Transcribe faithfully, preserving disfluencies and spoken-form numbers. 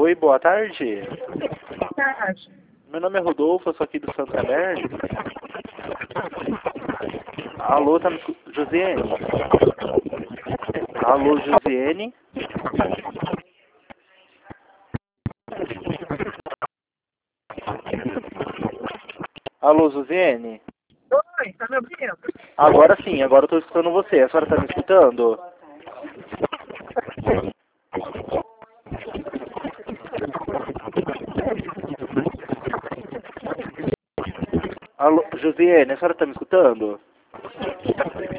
Oi, boa tarde. Boa tarde. Meu nome é Rodolfo, eu sou aqui do Santander. Alô, tá me escutando? Josiane? Alô, Josiane? Alô, Josiane? Oi, tá me ouvindo? Agora sim, agora eu tô escutando você. A senhora tá me escutando? Alô, Josiane, a senhora tá me escutando?